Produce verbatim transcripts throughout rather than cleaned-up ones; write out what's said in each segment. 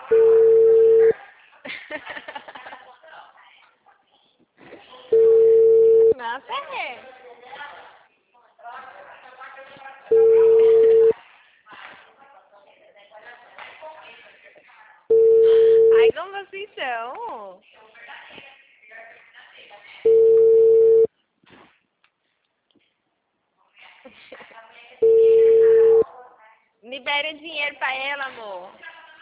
Nossa, é. Ai, como vocês são? Libera dinheiro pra ela, amor.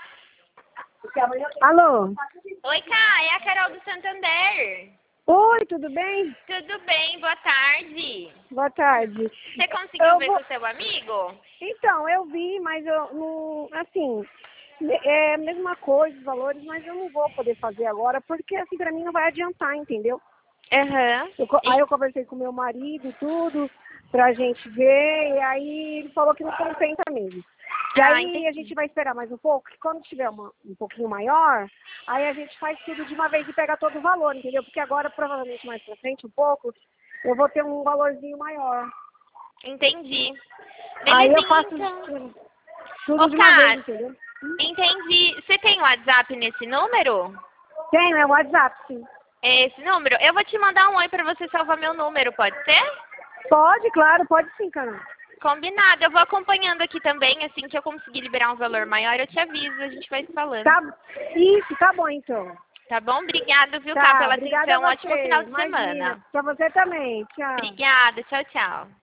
Alô? Oi, Cá, é a Carol do Santander. Oi, tudo bem? Tudo bem? Boa tarde. Boa tarde. Você conseguiu Eu ver vou... com o seu amigo? Então, eu vi, mas eu não... Assim, é a mesma coisa, os valores, mas eu não vou poder fazer agora, porque assim, pra mim não vai adiantar, entendeu? Aham. Eu co- aí E- eu conversei com meu marido, tudo, pra gente ver, e aí ele falou que não compensa mesmo. E Ah, aí a entendi. gente vai esperar mais um pouco, que quando tiver uma, um pouquinho maior, aí a gente faz tudo de uma vez e pega todo o valor, entendeu? Porque agora, provavelmente mais pra frente, um pouco, eu vou ter um valorzinho maior. Entendi. Aí eu Belezinha, faço então. tudo, tudo Ô, de uma vez, Cá, entendeu? entendi. Você tem WhatsApp nesse número? Tem, é o WhatsApp, sim. É esse número? Eu vou te mandar um oi pra você salvar meu número, pode ser? Pode, claro, pode sim, cara. Combinado. Eu vou acompanhando aqui também. Assim que eu conseguir liberar um valor maior, eu te aviso. A gente vai se falando. Tá, isso, tá bom então. Tá bom? Obrigada, viu, Cá, Tá, pela obrigada atenção. a Ótimo você. final de Imagina. semana. Pra você também. Tchau. Obrigada. Tchau, tchau.